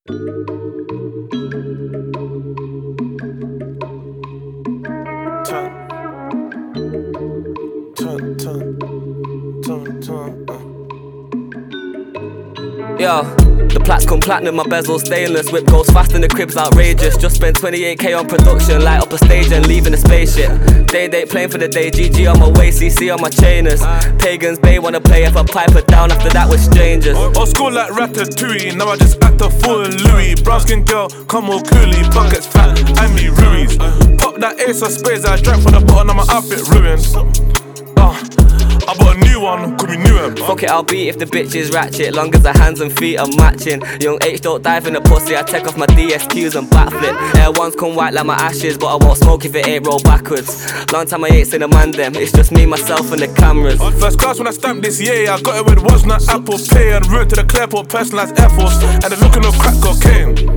Yo, the plaques come platinum, my bezel stainless. Whip goes fast and the crib's outrageous. Just spent 28k on production, light up a stage and leaving a spaceship. Day date playing for the day, GG on my waist, CC on my chainers. Pagans, they wanna play if I pipe it down, after that we're strangers. Old school like Ratatouille, now I just act a fool in Louis. Brown skin girl, come all coolie, buckets fat, and me Ruiz. Pop that ace of spades, I drank from the bottom of my outfit ruined. I bought a new one, could be new. Fuck it, I'll beat if the bitch is ratchet, long as the hands and feet are matching. Young H don't dive in the pussy, I take off my DSQs and backflip. Air ones come white like my ashes, but I won't smoke if it ain't roll backwards. Long time I ain't seen a man them, it's just me, myself and the cameras. First class when I stamped this, yeah, I got it with was not Apple Pay. And route to the Clearport, personalised Air Force, and the looking of crack cocaine.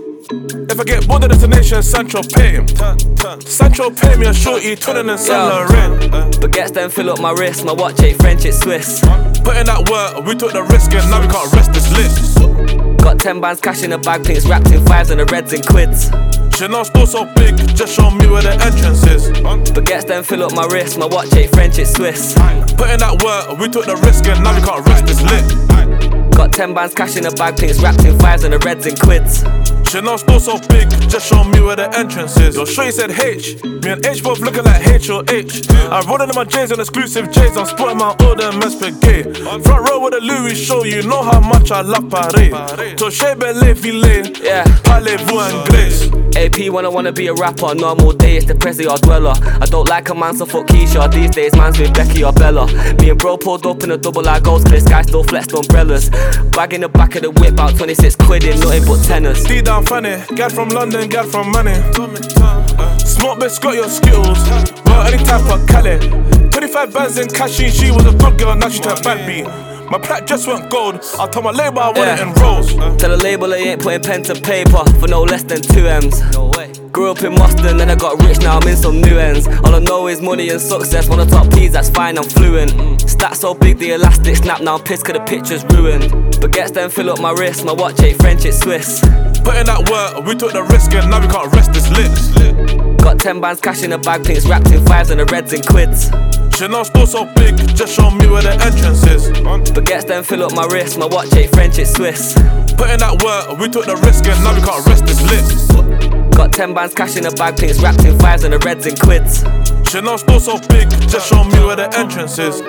If I get bored of destination, Sancho pay him. Sancho pay me a shorty, twinning and Saint Laurent. Baguettes then fill up my wrist, my watch ain't French, it's Swiss. Put in that work, we took the risk and now we can't rest this lit. Got 10 bands cash in the bag, pinks wrapped in fives and the reds in quids. Chanel store so big, just show me where the entrance is. Baguettes then fill up my wrist, my watch ain't French, it's Swiss. Put in that work, we took the risk and now we can't rest this lit. Got 10 bands cash in the bag, pinks wrapped in fives and the reds in quids. Chanel store so big, just show me where the entrance is. Your shorty said H, me and H both looking like H or H. I rolled in my J's on exclusive J's, I'm sporting my order mess brigade. Front row with a Louis show, you know how much I love Paris. Touché belle filet, yeah, parlez-vous anglais. AP when I wanna be a rapper, normal day it's the Prezi or Dweller. I don't like a man so fuck Keisha, these days man's with Becky or Bella. Me and bro pulled up in a double like ghost clear sky, still flexed umbrellas. Bag in the back of the whip, out 26 quid in nothing but tenors. D down funny, gal from London, gal from money. Smoke bitch got your skills, well any type of Cali. 25 bands in cash, she was a good girl, now she turned bad B. My plaque just went gold, I told my label I want it in rolls. Tell the label I ain't putting pen to paper for no less than 2 M's. No way. Grew up in Mustang, then I got rich, now I'm in some new ends. All I know is money and success, one of the top P's, that's fine, I'm fluent. Stats so big, the elastic snap, now I'm pissed cause the picture's ruined. Baguettes then fill up my wrist, my watch ain't French, it's Swiss. Put in that work, we took the risk and now we can't rest this lit. Got 10 bands cash in the bag, pinks wrapped in fives and the reds in quids. Chanel store so big, just show me where the entrance is. Baguettes then fill up my wrist, my watch ain't French, it's Swiss. Put in that work, we took the risk and now we can't rest this lit. Got 10 bands cash in the bag, pinks wrapped in fives and the reds in quids. Chanel store so big, just show me where the entrance is.